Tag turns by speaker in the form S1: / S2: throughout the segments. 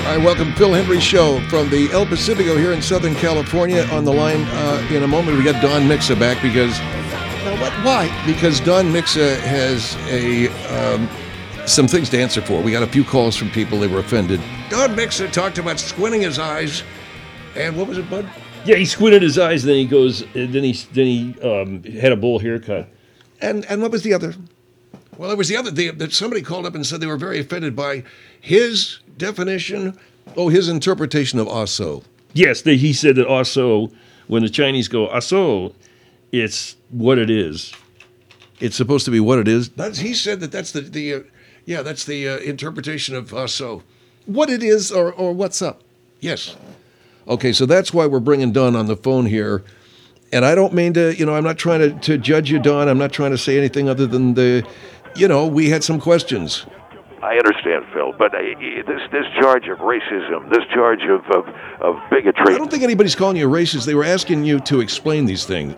S1: I welcome Phil Hendry Show from the El Pacifico here in Southern California. On the line in a moment, we got Don Mixa back because... Why? Because Don Mixa has some things to answer for. We got a few calls from people that were offended. Don Mixa talked about squinting his eyes. And what was it, Bud?
S2: Yeah, he squinted his eyes, and then he goes. Then he had a bowl haircut.
S1: And what was the other? Well, it was the other that somebody called up and said they were very offended by his definition, his interpretation of aso.
S2: Yes, he said that aso, when the Chinese go aso, it's what it is.
S1: It's supposed to be what it is. He said that's the interpretation of aso. What it is or what's up. Yes. Okay, so that's why we're bringing Don on the phone here. And I don't mean to, I'm not trying to judge you, Don. I'm not trying to say anything other than we had some questions.
S3: I understand, Phil, but this charge of racism, this charge of bigotry...
S1: I don't think anybody's calling you a racist. They were asking you to explain these things.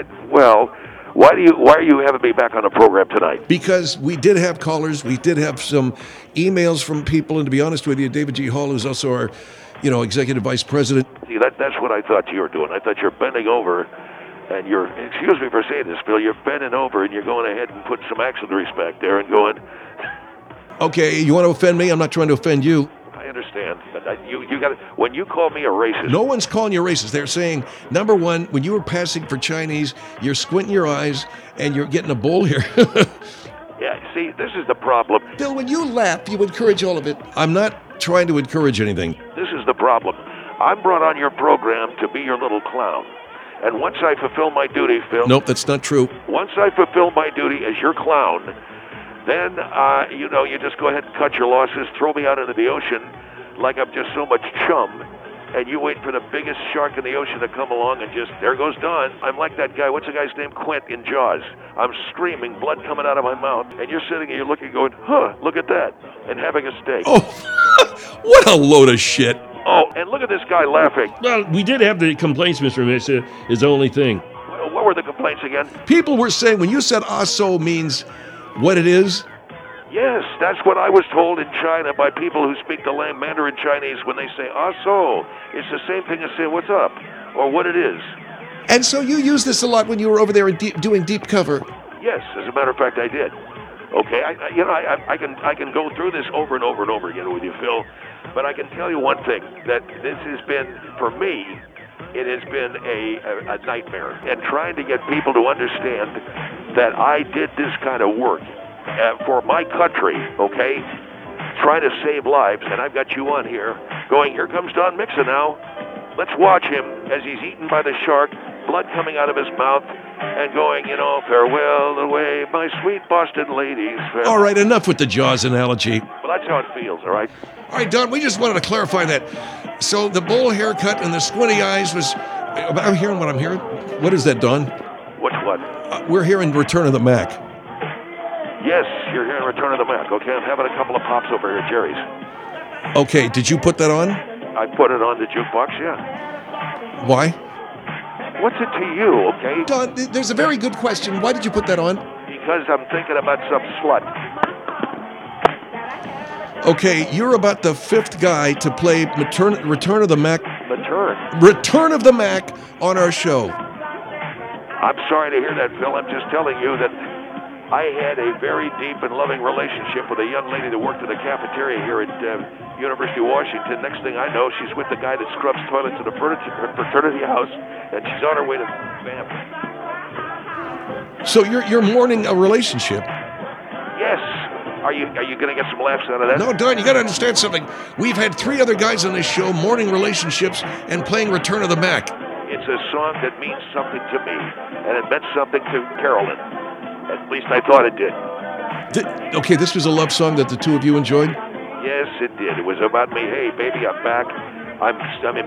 S3: Why are you having me back on the program tonight?
S1: Because we did have callers. We did have some emails from people. And to be honest with you, David G. Hall, who's also our, executive vice president.
S3: See, that's what I thought you were doing. I thought you're bending over and excuse me for saying this, Phil, you're bending over and you're going ahead and putting some accent respect there and going...
S1: Okay, you want to offend me? I'm not trying to offend you.
S3: I understand, but you got when you call me a racist...
S1: No one's calling you a racist. They're saying, number one, when you were passing for Chinese, you're squinting your eyes and you're getting a bowl here.
S3: Yeah, see, this is the problem.
S1: Bill, when you laugh, you encourage all of it. I'm not trying to encourage anything.
S3: This is the problem. I'm brought on your program to be your little clown. And once I fulfill my duty, Phil...
S1: Nope, that's not true.
S3: Once I fulfill my duty as your clown, then, you just go ahead and cut your losses, throw me out into the ocean like I'm just so much chum, and you wait for the biggest shark in the ocean to come along and just, there goes Don. I'm like that guy, what's the guy's name? Quint in Jaws. I'm screaming, blood coming out of my mouth, and you're sitting and you're looking going, look at that, and having a steak.
S1: Oh, what a load of shit.
S3: Oh, and look at this guy laughing.
S2: Well, we did have the complaints, Mr. Mixa, is the only thing.
S3: What were the complaints again?
S1: People were saying when you said aso means what it is.
S3: Yes, that's what I was told in China by people who speak the Mandarin Chinese when they say aso. It's the same thing as saying what's up or what it is.
S1: And so you used this a lot when you were over there doing deep cover.
S3: Yes, as a matter of fact, I did. Okay, I can go through this over and over and over again with you, Phil, but I can tell you one thing, that this has been, for me, it has been a nightmare. And trying to get people to understand that I did this kind of work for my country, okay, trying to save lives, and I've got you on here going, here comes Don Mixa now. Let's watch him as he's eaten by the shark, blood coming out of his mouth, and going, farewell away, my sweet Boston ladies. Farewell.
S1: All right, enough with the Jaws analogy.
S3: Well, that's how it feels, all right?
S1: All right, Don, we just wanted to clarify that. So the bowl haircut and the squinty eyes was... I'm hearing what I'm hearing. What is that, Don?
S3: What's what?
S1: We're hearing Return of the Mac.
S3: Yes, you're hearing Return of the Mac, okay? I'm having a couple of pops over here at Jerry's.
S1: Okay, did you put that on?
S3: I put it on the jukebox, yeah.
S1: Why?
S3: What's it to you, okay?
S1: Don, there's a very good question. Why did you put that on?
S3: Because I'm thinking about some slut.
S1: Okay, you're about the fifth guy to play Return of the Mac. Return of the Mac on our show.
S3: I'm sorry to hear that, Phil. I'm just telling you that I had a very deep and loving relationship with a young lady that worked in the cafeteria here at University of Washington. Next thing I know, she's with the guy that scrubs toilets at a fraternity house, and she's on her way to Banff.
S1: So you're mourning a relationship?
S3: Yes. Are you going to get some laughs out of that?
S1: No, Don, you got to understand something. We've had 3 other guys on this show mourning relationships and playing Return of the Mac.
S3: It's a song that means something to me, and it meant something to Carolyn. At least I thought it did.
S1: Okay, this was a love song that the two of you enjoyed?
S3: Yes, it did. It was about me. Hey, baby, I'm back. I'm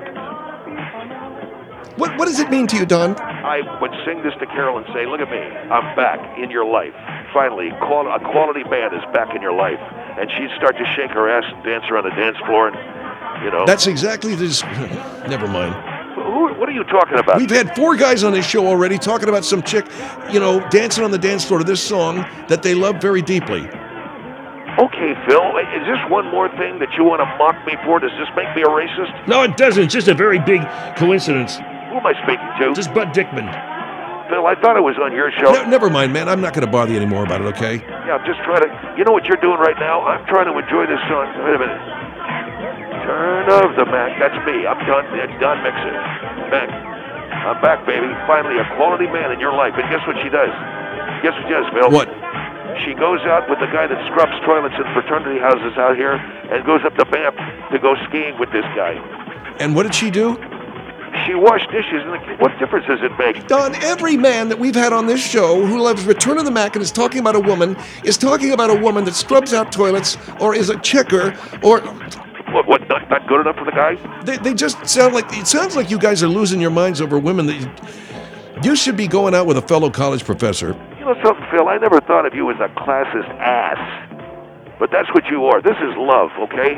S1: What does it mean to you, Don?
S3: I would sing this to Carolyn and say, look at me. I'm back in your life. Finally, a quality man is back in your life. And she'd start to shake her ass and dance around the dance floor. And,
S1: That's exactly this. Never mind.
S3: What are you talking about?
S1: We've had 4 guys on this show already talking about some chick, dancing on the dance floor to this song that they love very deeply.
S3: Okay, Phil, is this one more thing that you want to mock me for? Does this make me a racist?
S2: No, it doesn't. It's just a very big coincidence.
S3: Who am I speaking to?
S2: Just Bud Dickman.
S3: Phil, I thought I was on your show.
S1: Never mind, man. I'm not going to bother you anymore about it, okay?
S3: Yeah, I'm just trying to... You know what you're doing right now? I'm trying to enjoy this song. Wait a minute. Turn of the Mac. That's me. I'm done. It's done mixing. Mac. I'm back, baby. Finally, a quality man in your life. And guess what she does? Guess what she does, Phil?
S1: What?
S3: She goes out with the guy that scrubs toilets in fraternity houses out here and goes up to Banff to go skiing with this guy.
S1: And what did she do?
S3: She washed dishes. And what difference does it make?
S1: Don, every man that we've had on this show who loves Return of the Mac and is talking about a woman is talking about a woman that scrubs out toilets or is a checker or...
S3: What not good enough for the guy?
S1: They just sound like... It sounds like you guys are losing your minds over women that... You should be going out with a fellow college professor.
S3: You know something, Phil? I never thought of you as a classist ass. But that's what you are. This is love, okay?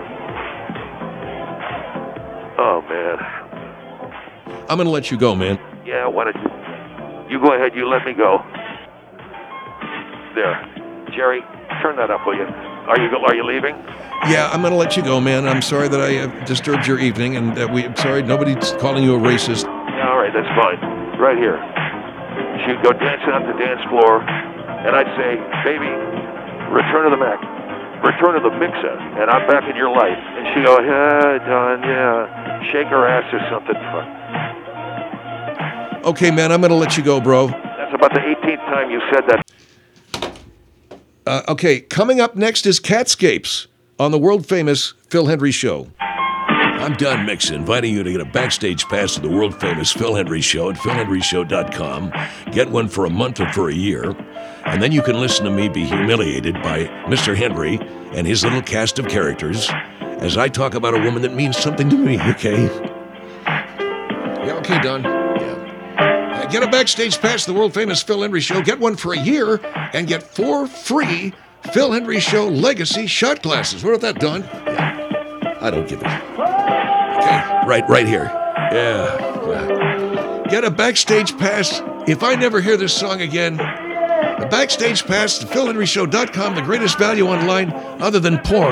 S3: Oh, man.
S1: I'm going to let you go, man.
S3: Yeah, why don't you go ahead, you let me go. There. Jerry, turn that up, will you? Are you leaving?
S1: Yeah, I'm going to let you go, man. I'm sorry that I disturbed your evening, and I'm sorry nobody's calling you a racist.
S3: Yeah, all right, that's fine. Right here. She'd go dancing on the dance floor, and I'd say, baby, return to the Mac. Return to the mixer, and I'm back in your life. And she'd go, yeah, Don, yeah. Shake her ass or something.
S1: Okay, man, I'm going to let you go, bro.
S3: That's about the 18th time you said that.
S1: Okay, coming up next is Catscapes on the world-famous Phil Hendrie Show. I'm Don Mixon, inviting you to get a backstage pass to the world-famous Phil Hendrie Show at philhendrieshow.com. Get one for a month or for a year, and then you can listen to me be humiliated by Mr. Hendrie and his little cast of characters as I talk about a woman that means something to me, okay? Yeah, okay, Don. Yeah. Get a backstage pass to the world-famous Phil Hendrie Show. Get one for a year and get 4 free Phil Hendrie Show Legacy shot glasses. What about that, Don? Yeah. I don't give a... Okay, right here. Yeah. Get a backstage pass. If I never hear this song again, a backstage pass to philhendrieshow.com, the greatest value online other than porn.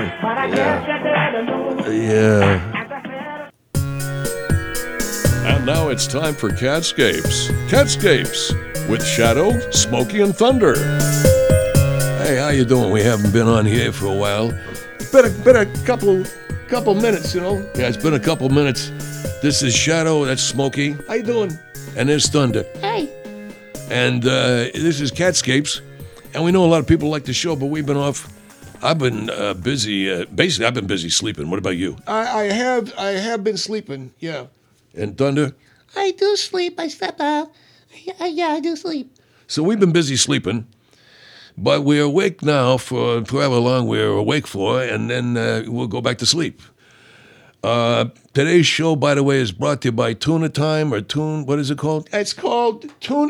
S1: Yeah. And now it's time for Catscapes. Catscapes with Shadow, Smokey, and Thunder. Hey, how you doing? We haven't been on here for a while. Been a couple minutes, you know. Yeah, it's been a couple minutes. This is Shadow, that's Smokey. How you doing? And there's Thunder.
S4: Hey.
S1: And this is Catscapes. And we know a lot of people like the show, but we've been off. I've been busy. Basically, I've been busy sleeping. What about you? I have been sleeping, yeah. And Thunder?
S4: I do sleep. I step out. Yeah, I do sleep.
S1: So we've been busy sleeping. But we're awake now for however long we're awake for, and then we'll go back to sleep. Today's show, by the way, is brought to you by Tuna Time, or what is it called? It's called Tuna.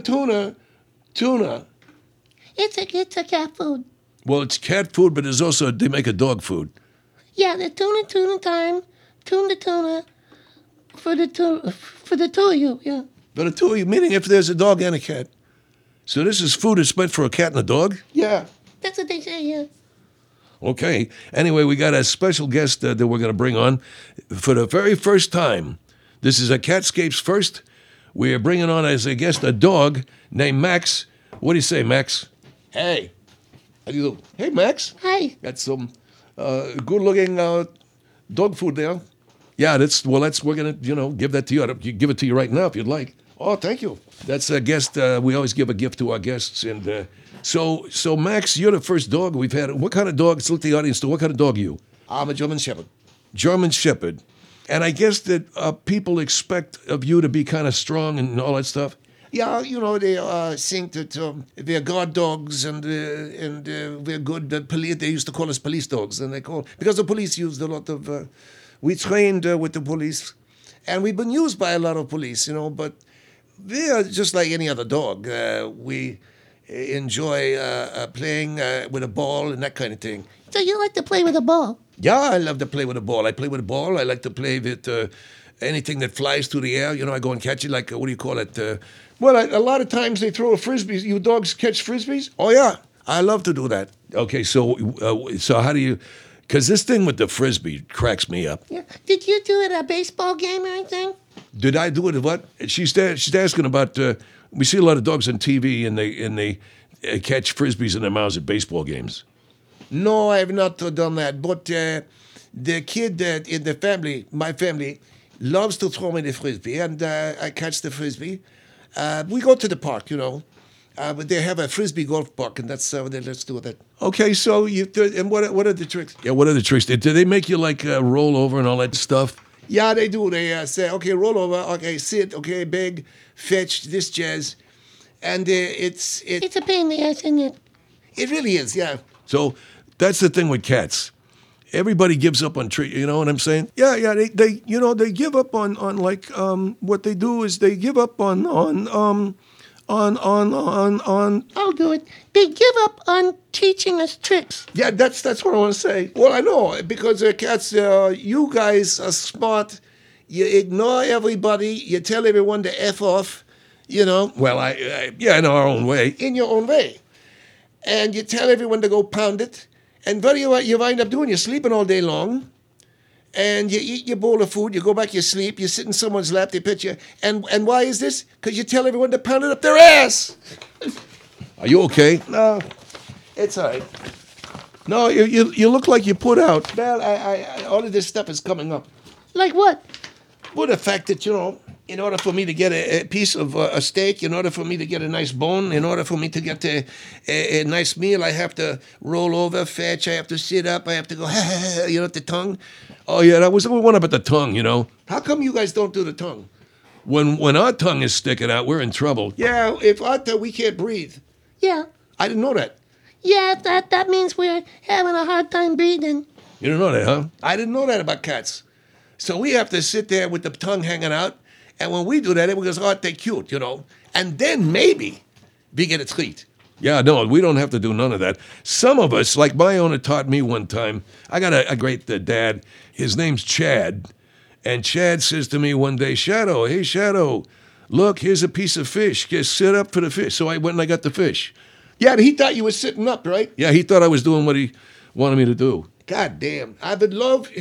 S4: It's a cat food.
S1: Well, it's cat food, but there's also, they make a dog food.
S4: Yeah, the tuna time, tuna, for the two of you, yeah.
S1: For the two of you, meaning if there's a dog and a cat. So this is food that's meant for a cat and a dog? Yeah.
S4: That's what they say, yeah.
S1: Okay. Anyway, we got a special guest that we're going to bring on for the very first time. This is a Catscapes first. We're bringing on as a guest a dog named Max. What do you say, Max? Hey. How do you do? Hey, Max.
S4: Hi.
S1: Got some good-looking dog food there. Yeah, we're going to, give that to you. I'll give it to you right now if you'd like. Oh, thank you. That's a guest. We always give a gift to our guests. And so Max, you're the first dog we've had. What kind of dog? Let's let the audience know. What kind of dog are you?
S5: I'm a German Shepherd.
S1: German Shepherd. And I guess that people expect of you to be kind of strong and all that stuff.
S5: Yeah, they think that we're guard dogs and we're good. Police. They used to call us police dogs, and because the police used a lot of. We trained with the police, and we've been used by a lot of police, but. We are just like any other dog. We enjoy playing with a ball and that kind of thing.
S4: So you like to play with a ball?
S5: Yeah, I love to play with a ball. I play with a ball. I like to play with anything that flies through the air. I go and catch it like, what do you call it?
S1: Well, a lot of times they throw a frisbee. You dogs catch frisbees?
S5: Oh, yeah. I love to do that.
S1: Okay, so how do you? Because this thing with the frisbee cracks me up.
S4: Yeah. Did you do it at a baseball game or anything?
S1: Did I do it? What? She's asking about. We see a lot of dogs on TV, and they catch frisbees in their mouths at baseball games.
S5: No, I have not done that. But the kid in the family, my family, loves to throw me the frisbee, and I catch the frisbee. We go to the park, but they have a frisbee golf park, and that's let's do that.
S1: Okay, so and what are the tricks? Yeah, what are the tricks? Do they make you like roll over and all that stuff?
S5: Yeah, they do. They say, okay, roll over, okay, sit, okay, beg, fetch, this jazz, and
S4: It's a pain in the ass, isn't it?
S5: it really is, yeah.
S1: So that's the thing with cats. Everybody gives up on treat. You know what I'm saying? Yeah. They give up on like what they do is they give up on.
S4: I'll do it. They give up on teaching us tricks.
S5: Yeah, that's what I want to say. Well, I know, because cats, you guys are smart. You ignore everybody. You tell everyone to F off,
S1: Well, in our own way.
S5: in your own way. And you tell everyone to go pound it. And what do you wind up doing? You're sleeping all day long. And you eat your bowl of food. You go back, you sleep. You sit in someone's lap. They pet you. And why is this? Because you tell everyone to pound it up their ass.
S1: Are you okay?
S5: No, it's all right.
S1: No, you look like you put out.
S5: Well, I all of this stuff is coming up.
S4: Like what?
S5: Well, the fact that, in order for me to get a piece of a steak, in order for me to get a nice bone, in order for me to get a nice meal, I have to roll over, fetch, I have to sit up, I have to go, with the tongue.
S1: Oh yeah, that was the one about the tongue.
S5: How come you guys don't do the tongue?
S1: When our tongue is sticking out, we're in trouble.
S5: Yeah, if we can't breathe.
S4: Yeah.
S5: I didn't know that.
S4: Yeah, that means we're having a hard time breathing.
S1: You don't know that, huh?
S5: I didn't know that about cats. So we have to sit there with the tongue hanging out, and when we do that, it goes, oh, they're cute, And then maybe we get a treat.
S1: Yeah, no, we don't have to do none of that. Some of us, like my owner taught me one time, I got a great dad. His name's Chad. And Chad says to me one day, Shadow, hey, Shadow, look, here's a piece of fish. Just sit up for the fish. So I went and I got the fish.
S5: Yeah, but he thought you were sitting up, right?
S1: Yeah, he thought I was doing what he wanted me to do.
S5: God damn. I would love,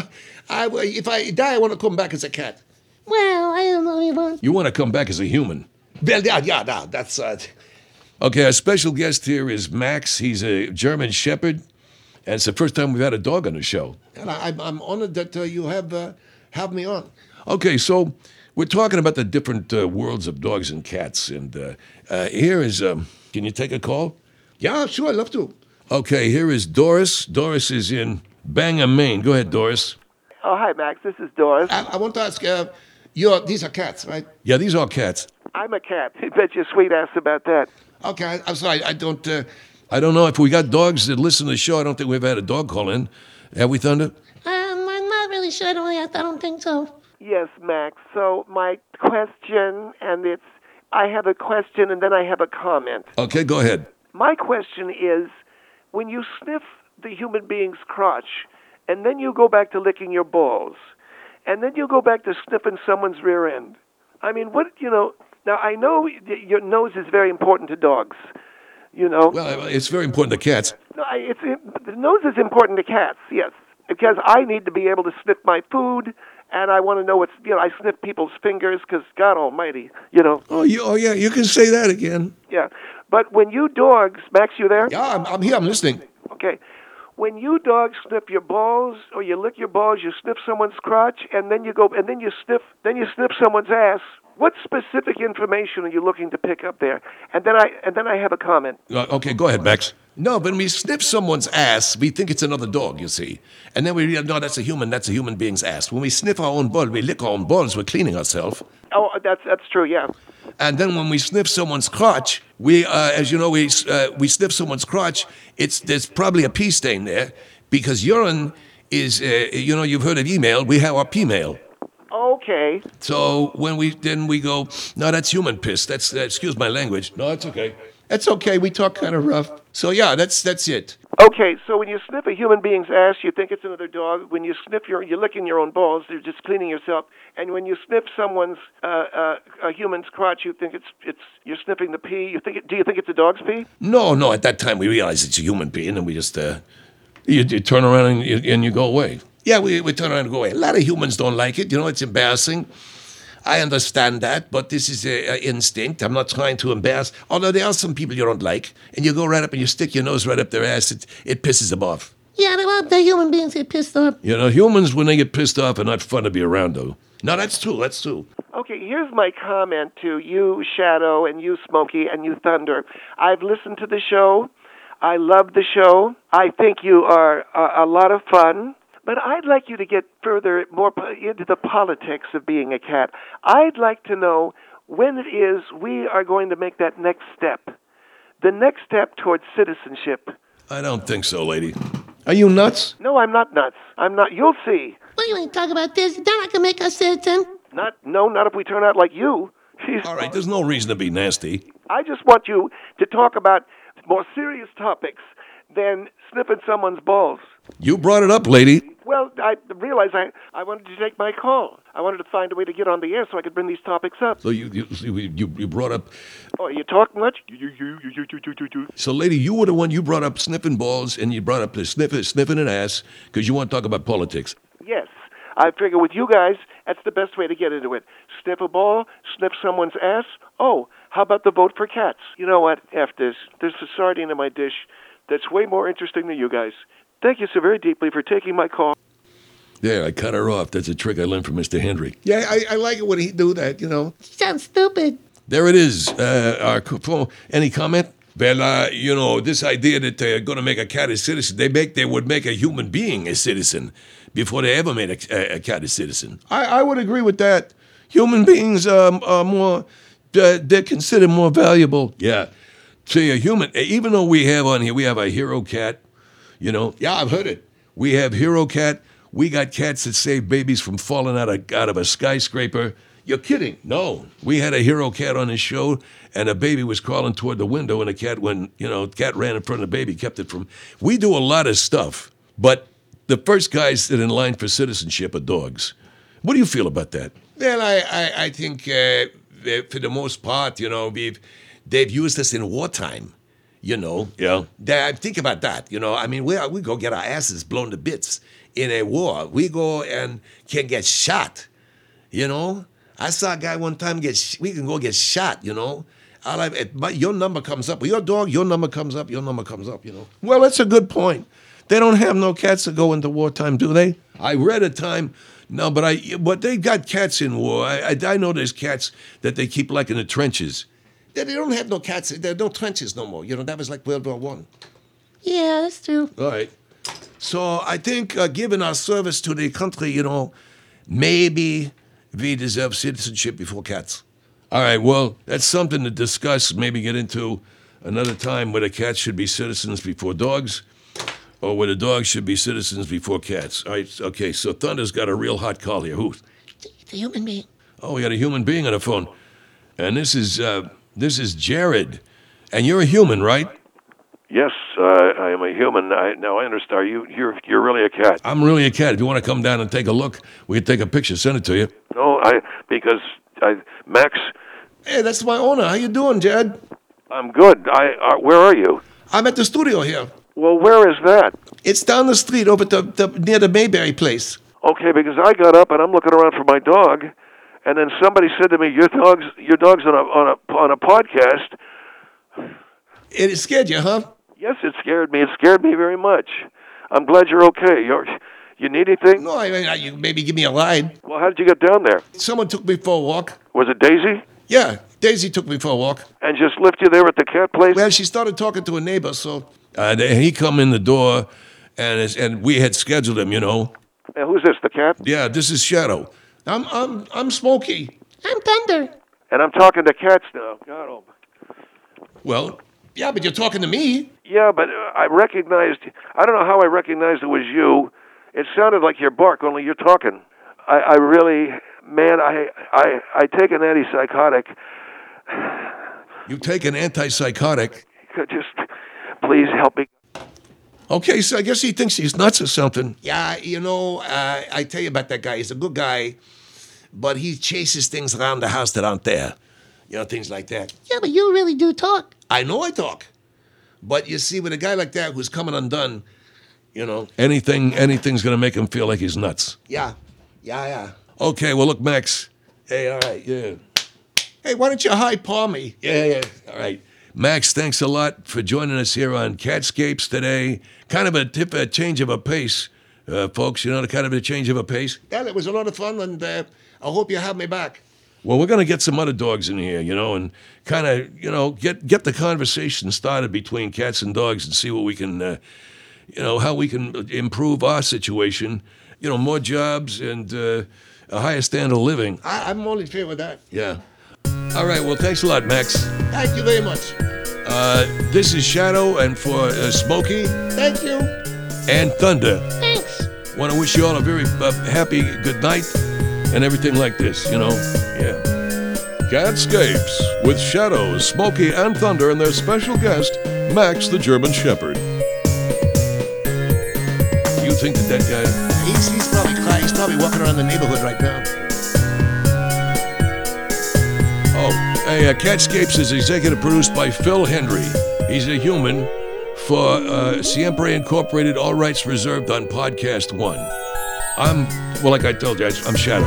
S5: if I die, I want to come back as a cat.
S4: Well, I don't know, Yvonne.
S1: You want to come back as a human.
S5: Well, yeah, that's...
S1: Okay, our special guest here is Max. He's a German Shepherd, and it's the first time we've had a dog on the show.
S5: And I'm honored that you have me on.
S1: Okay, so we're talking about the different worlds of dogs and cats, and here is, can you take a call?
S5: Yeah, sure, I'd love to.
S1: Okay, here is Doris. Doris is in Bangor, Maine. Go ahead, Doris.
S6: Oh, hi, Max. This is Doris.
S5: I want to ask, these are cats, right?
S1: Yeah, these are cats.
S6: I'm a cat. I bet your sweet ass about that.
S5: Okay, I'm sorry, I don't...
S1: I don't know if we got dogs that listen to the show. I don't think we've had a dog call in. Have we, Thunder?
S4: I'm not really sure. I don't think so.
S6: Yes, Max. So my question, I have a question and then I have a comment.
S1: Okay, go ahead.
S6: My question is, when you sniff the human being's crotch, and then you go back to licking your balls, and then you go back to sniffing someone's rear end, I mean, now I know your nose is very important to dogs,
S1: Well, it's very important to cats.
S6: No, the nose is important to cats, yes, because I need to be able to sniff my food, and I want to know I sniff people's fingers because God Almighty,
S1: Oh, yeah, you can say that again.
S6: Yeah, but when you dogs, Max, you there?
S5: Yeah, I'm here, I'm listening.
S6: Okay. When you dogs sniff your balls or you lick your balls, you sniff someone's crotch, and then you sniff someone's ass. What specific information are you looking to pick up there? And then I have a comment.
S1: Okay, go ahead, Max.
S5: No, but when we sniff someone's ass, we think it's another dog, you see. And then we realize, no, that's a human being's ass. When we sniff our own balls, we lick our own balls, we're cleaning ourselves.
S6: Oh, that's true, yeah.
S5: And then when we sniff someone's crotch, as you know, we sniff someone's crotch, there's probably a pee stain there, because urine is, you've heard of email, we have our pee mail.
S6: Okay.
S5: So when we go, no, that's human piss. That's excuse my language. No, it's okay. That's okay. We talk kind of rough. So yeah, that's it.
S6: Okay, so when you sniff a human being's ass, you think it's another dog. When you sniff you're licking your own balls, you're just cleaning yourself. And when you sniff someone's a human's crotch, you think it's you're sniffing the pee. Do you think it's a dog's pee?
S1: No. At that time, we realize it's a human being, and we just you turn around and you go away. Yeah, we turn around and go away. A lot of humans don't like it. You know, it's embarrassing. I understand that, but this is a instinct. I'm not trying to embarrass. Although there are some people you don't like, and you go right up and you stick your nose right up their ass. It pisses them off.
S4: Yeah, the human beings get pissed off.
S1: You know, humans, when they get pissed off, are not fun to be around, though. No, that's true. That's true.
S6: Okay, here's my comment to you, Shadow, and you, Smokey, and you, Thunder. I've listened to the show. I love the show. I think you are a lot of fun. But I'd like you to get more into the politics of being a cat. I'd like to know when it is we are going to make that next step. The next step towards citizenship.
S1: I don't think so, lady. Are you nuts?
S6: No, I'm not nuts. I'm not. You'll see.
S4: What, you ain't talking about this? They're not gonna make us citizen.
S6: Not if we turn out like you.
S1: All right, there's no reason to be nasty.
S6: I just want you to talk about more serious topics than sniffing someone's balls.
S1: You brought it up, lady.
S6: Well, I realized I wanted to take my call. I wanted to find a way to get on the air so I could bring these topics up.
S1: So you brought up.
S6: Oh, you talk much?
S1: So, lady, you were the one you brought up sniffing balls, and you brought up the sniffing an ass because you want to talk about politics.
S6: Yes. I figure with you guys, that's the best way to get into it. Sniff a ball, sniff someone's ass. Oh, how about the vote for cats? You know what? F this. There's a sardine in my dish that's way more interesting than you guys. Thank you so very deeply for taking my call.
S1: There, I cut her off. That's a trick I learned from Mr. Hendry.
S5: Yeah, I like it when he do that, you know.
S4: Sounds stupid.
S1: There it is. Our phone. Any comment? Well, you know, this idea that they're going to make a cat a citizen, they would make a human being a citizen before they ever made a cat a citizen. I would agree with that. Human beings are more, they're considered more valuable. Yeah. See, a human, even though we have on here, we have a hero cat, you know. Yeah, I've heard it. We have hero cat. We got cats that save babies from falling out of a skyscraper. You're kidding. No. We had a hero cat on this show, and a baby was crawling toward the window, and cat ran in front of the baby, kept it from. We do a lot of stuff, but the first guys that in line for citizenship are dogs. What do you feel about that?
S5: Well, I think for the most part, you know, they've used us in wartime. You know,
S1: Yeah.
S5: Think about that. You know, I mean, we go get our asses blown to bits in a war. We go and can get shot. You know, I saw a guy one time we can go get shot. You know, your number comes up. Your dog, your number comes up. Your number comes up. You know.
S1: Well, that's a good point. They don't have no cats that go into wartime, do they? I read a time. No, but they got cats in war. I know there's cats that they keep like in the trenches.
S5: They don't have no cats. There are no trenches no more. You know, that was like World War One.
S4: Yeah, that's true.
S1: All right.
S5: So I think given our service to the country, you know, maybe we deserve citizenship before cats.
S1: All right, well, that's something to discuss, maybe get into another time, whether cats should be citizens before dogs or whether dogs should be citizens before cats. All right, okay, so Thunder's got a real hot call here. Who?
S4: It's a human being.
S1: Oh, we got a human being on the phone. And this is Jared. And you're a human, right?
S3: Yes, I am a human. Now I understand. You're really a cat.
S1: I'm really a cat. If you want to come down and take a look, we can take a picture, send it to you.
S3: No, because Max.
S5: Hey, that's my owner. How you doing, Jed?
S3: I'm good. Where are you?
S5: I'm at the studio here.
S3: Well, where is that?
S5: It's down the street over near the Mayberry place.
S3: Okay, because I got up and I'm looking around for my dog, and then somebody said to me, "Your dog's on a podcast."
S5: It scared you, huh?
S3: Yes, it scared me. It scared me very much. I'm glad you're okay. You need anything?
S5: No, you maybe give me a ride.
S3: Well, how did you get down there?
S5: Someone took me for a walk.
S3: Was it Daisy?
S5: Yeah, Daisy took me for a walk.
S3: And just left you there at the cat place?
S5: Well, she started talking to a neighbor, so...
S1: He come in the door, and we had scheduled him, you know.
S3: And who's this, the cat?
S1: Yeah, this is Shadow.
S5: I'm Smokey.
S4: I'm Thunder.
S3: And I'm talking to cats now. God, oh.
S1: Well,
S5: Yeah, but you're talking to me.
S3: Yeah, but I don't know how I recognized it was you. It sounded like your bark, only you're talking. I really, man, I take an antipsychotic.
S1: you take an antipsychotic.
S3: Just, please help me.
S1: Okay, so I guess he thinks he's nuts or something.
S5: Yeah, I tell you about that guy. He's a good guy, but he chases things around the house that aren't there. Things like that.
S4: Yeah, but you really do talk.
S5: I know I talk. But you see, with a guy like that who's coming undone,
S1: Anything's going to make him feel like he's nuts.
S5: yeah.
S1: Okay, well, look, Max. Hey, all right, yeah.
S5: Hey, why don't you high paw me?
S1: Yeah. All right. Max, thanks a lot for joining us here on Catscapes today. Kind of a change of a pace, folks. Kind of a change of a pace.
S5: Yeah, it was a lot of fun, and I hope you have me back.
S1: Well, we're going to get some other dogs in here, and kind of, get the conversation started between cats and dogs and see what we can, how we can improve our situation. More jobs and a higher standard of living.
S5: I'm only fair with that.
S1: Yeah. All right. Well, thanks a lot, Max.
S5: Thank you very much.
S1: This is Shadow, and for Smokey
S5: Thank you.
S1: and Thunder.
S4: Thanks.
S1: Want to wish you all a very happy good night and everything like this, Yeah. Catscapes with Shadow, Smokey, and Thunder, and their special guest, Max the German Shepherd. You think that guy...
S5: He's probably crying. He's probably walking around the neighborhood right now.
S1: Oh, hey, Catscapes is executive produced by Phil Hendry. He's a human for Siempre Incorporated, all rights reserved on Podcast One. Like I told you, I'm Shadow.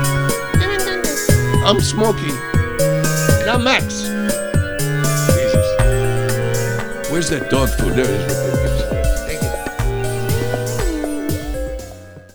S5: I'm Smokey. And I'm Max.
S1: Jesus. Where's that dog food? There it is.